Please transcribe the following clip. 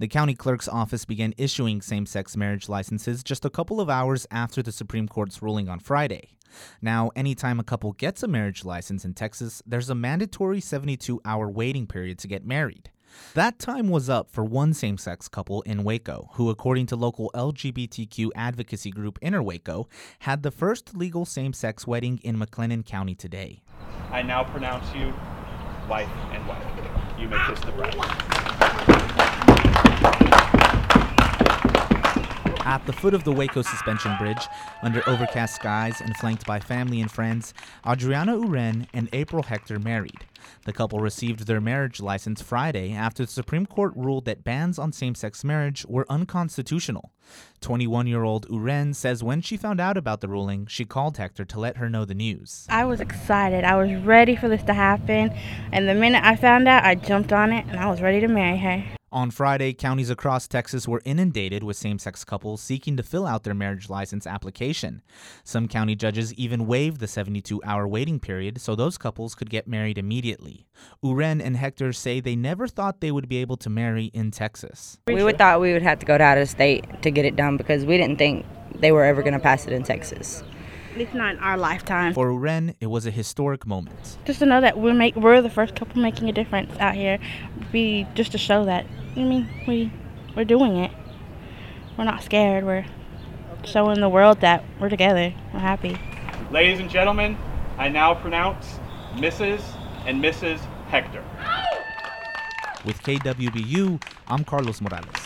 The county clerk's office began issuing same-sex marriage licenses just a couple of hours after the Supreme Court's ruling on Friday. Now, anytime a couple gets a marriage license in Texas, there's a mandatory 72-hour waiting period to get married. That time was up for one same-sex couple in Waco, who, according to local LGBTQ advocacy group Inner Waco, had the first legal same-sex wedding in McLennan County today. I now pronounce you wife and wife. You may kiss the bride. At the foot of the Waco Suspension Bridge, under overcast skies and flanked by family and friends, Adriana Uren and April Hector married. The couple received their marriage license Friday after the Supreme Court ruled that bans on same-sex marriage were unconstitutional. 21-year-old Uren says when she found out about the ruling, she called Hector to let her know the news. I was excited. I was ready for this to happen, and the minute I found out, I jumped on it, and I was ready to marry her. On Friday, counties across Texas were inundated with same-sex couples seeking to fill out their marriage license application. Some county judges even waived the 72-hour waiting period so those couples could get married immediately. Uren and Hector say they never thought they would be able to marry in Texas. We thought we would have to go out of state to get it done because we didn't think they were ever going to pass it in Texas. It's not in our lifetime. For Uren, it was a historic moment. Just to know that we're the first couple making a difference out here. Just to show that. We're doing it. We're not scared. We're showing the world that we're together. We're happy. Ladies and gentlemen, I now pronounce Mrs. and Mrs. Hector. With KWBU, I'm Carlos Morales.